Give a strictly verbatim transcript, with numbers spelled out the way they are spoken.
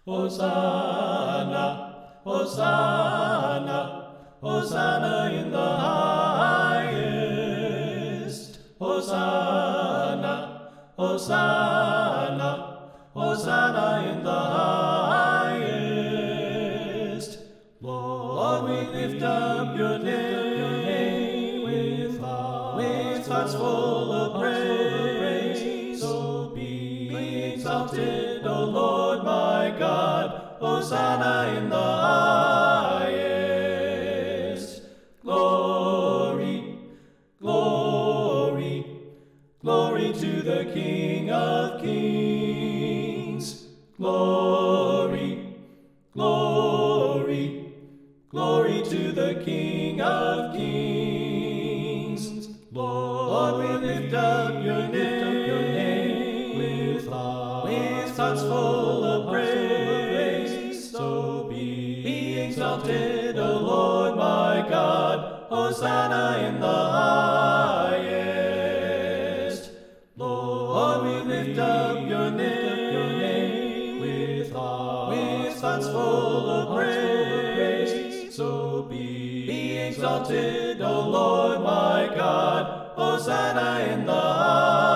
Hosanna, Hosanna, Hosanna in the highest. Hosanna, Hosanna, Hosanna in the highest. Lord, we lift up your name with hearts, with hearts full of praise. So be exalted, O Lord my God. Hosanna in the highest. Glory, glory, glory to the King of Kings. Glory, glory, glory to the King of Kings. Lord, we lift up your name with hearts, with hearts full of praise. So be exalted, O Lord my God. Hosanna in the highest. Lord, we lift up your name with hearts, with hearts full of praise. So be exalted, O Lord my God. Hosanna in the highest.